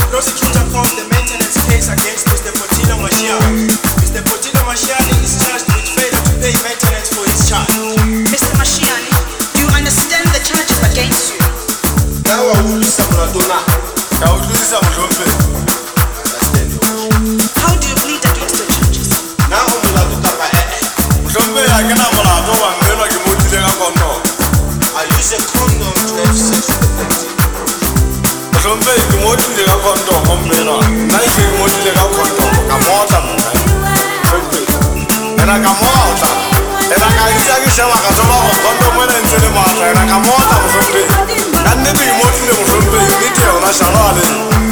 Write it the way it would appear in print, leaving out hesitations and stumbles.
prosecutor calls the maintenance case against Mr. Potino Mashiani. Mr. Potino Mashiani is charged with failure to pay maintenance for his child. Mr. Mashiani, do you understand the charges against you? Now I will listen to Adona. I will listen to Jombe. How do you plead against the charges? Now I will listen to Jombe. I use a condom to have sex with the victim. Jombe, you want to take a condom, nice you want to take a condom, come out and I come out. And I can say, I can condom and I come out of Jombe. And then you want to Jombe, you need to